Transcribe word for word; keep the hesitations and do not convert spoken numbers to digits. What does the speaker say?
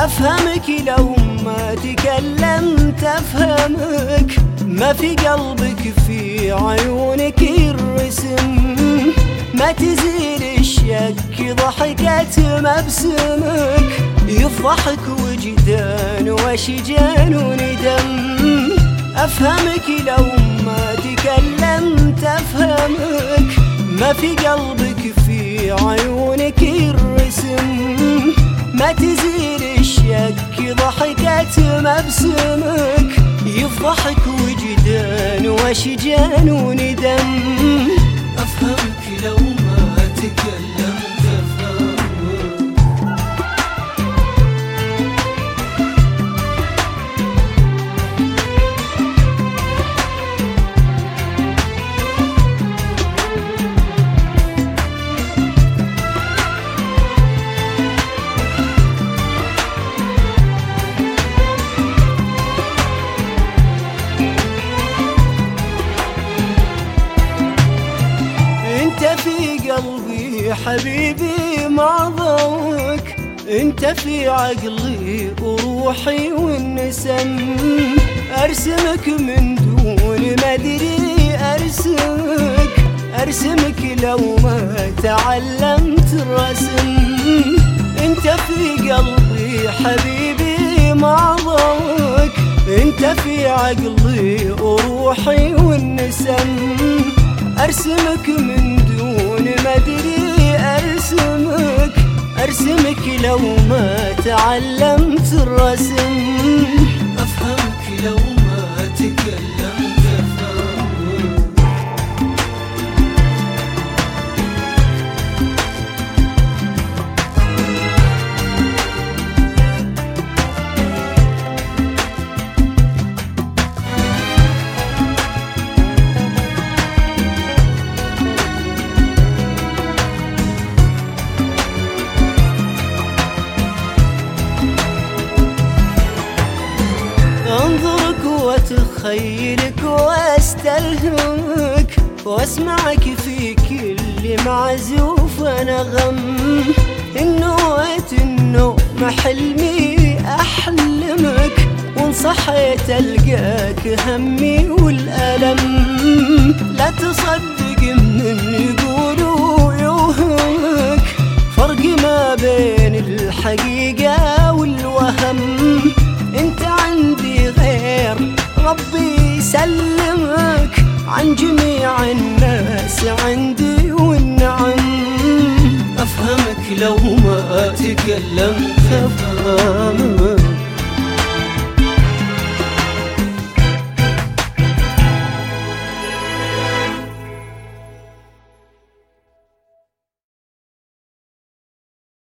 أفهمك لو ما تكلمت أفهمك، ما في قلبك في عيونك الرسم، ما تزيل الشك ضحكة مبسمك، يفضحك وجدان وشجان وندم. أفهمك لو ما تكلمت أفهمك، ما في قلبك في عيونك الرسم، ما تزيل الشك ضحكة مبسمك، يفضحك وجدان وشجان وندم. أفهمك لو ما تكلمت أفهمك. انت في قلبي حبيبي مع ضوك، انت في عقلي وروحي والنسم، ارسمك من دون ما ادري ارسمك، ارسمك لو ما تعلمت الرسم. انت في قلبي حبيبي مع ضوك، انت في عقلي وروحي والنسم، أرسمك من دون ما أدري أرسمك، أرسمك لو ما تعلمت الرسم. أفهمك لو ما تكلمت أفهمك. أنظرك وأتخيلك وأستلهمك، وأسمعك في كل معزوف نغم، النويت النوم حلمي أحلمك، وإن صحيت ألقاك همي والألم. لا تصدق من يقولوا يوهمك، فرق ما بين الحقيقة والوهم، انت عندي غير ربي يسلمك، عن جميع الناس عندي والنعم. أفهمك لو ما تكلمت أفهمك.